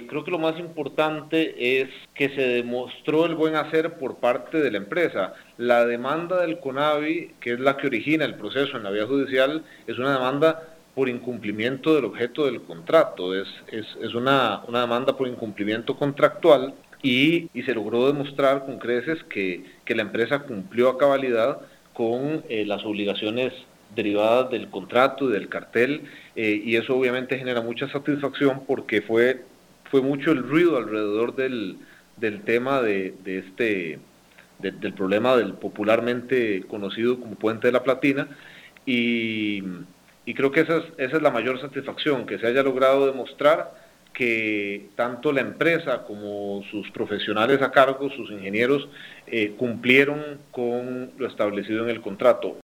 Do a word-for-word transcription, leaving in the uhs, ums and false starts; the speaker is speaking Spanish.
creo que lo más importante es que se demostró el buen hacer por parte de la empresa. La demanda del CONAVI, que es la que origina el proceso en la vía judicial, es una demanda por incumplimiento del objeto del contrato, es, es, es una, una demanda por incumplimiento contractual y, y se logró demostrar con creces que, que la empresa cumplió a cabalidad con eh, las obligaciones derivadas del contrato y del cartel, eh, y eso obviamente genera mucha satisfacción porque fue, fue mucho el ruido alrededor del, del tema de, de este, de, del problema del popularmente conocido como Puente de la Platina, y, y creo que esa es, esa es la mayor satisfacción, que se haya logrado demostrar que tanto la empresa como sus profesionales a cargo, sus ingenieros, eh, cumplieron con lo establecido en el contrato.